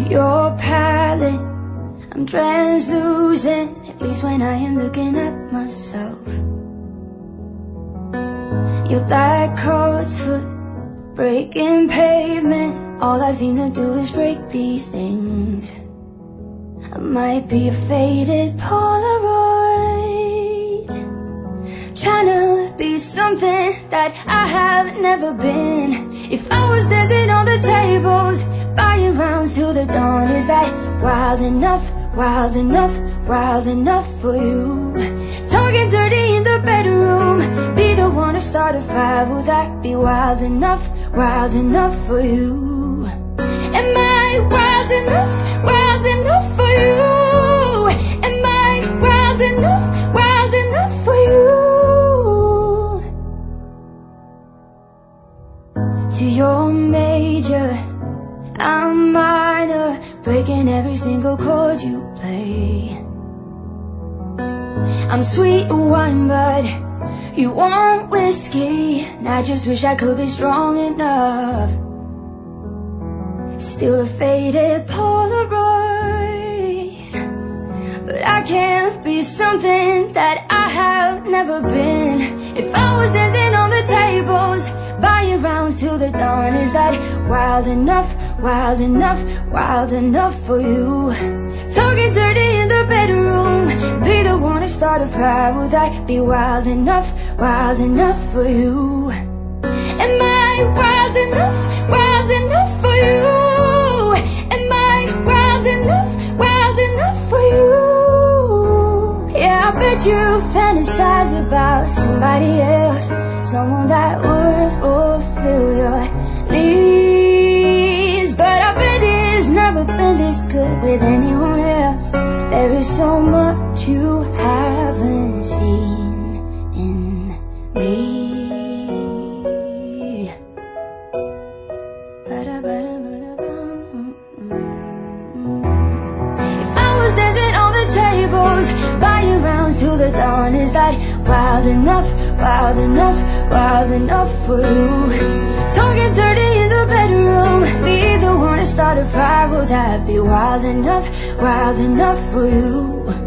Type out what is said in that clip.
your palette, I'm translucent, at least when I am looking at myself. You're like Cold's foot, breaking pavement. All I seem to do is break these things. I might be a faded Polaroid, trying to be something that I have never been. If I was dancing on the tables, buying rounds till the dawn, is that wild enough, wild enough, wild enough for you? Talking dirty in the bedroom, be the one to start a fire, will that be wild enough for you? Am I wild enough for you? Am I wild enough for you? To your major, I'm minor, breaking every single chord you play. I'm sweet wine, but you want whiskey, and I just wish I could be strong enough. Still a faded Polaroid, but I can't be something that I have never been. If I was dancing on the tables, buying rounds till the dawn, is that wild enough, wild enough, wild enough for you? Talking dirty in the bedroom, be the one to start a fire, would that be wild enough for you? Am I wild enough for you? Am I wild enough for you? Yeah, I bet you fantasize about somebody else, someone that would fulfill your needs, but I bet it's never been this good with anyone else. There is so much you haven't seen in me. If I was dancing on the tables, buying rounds till the dawn, is that wild enough for you? Talking dirty in the bedroom, be the one to start a fire, will that be wild enough for you?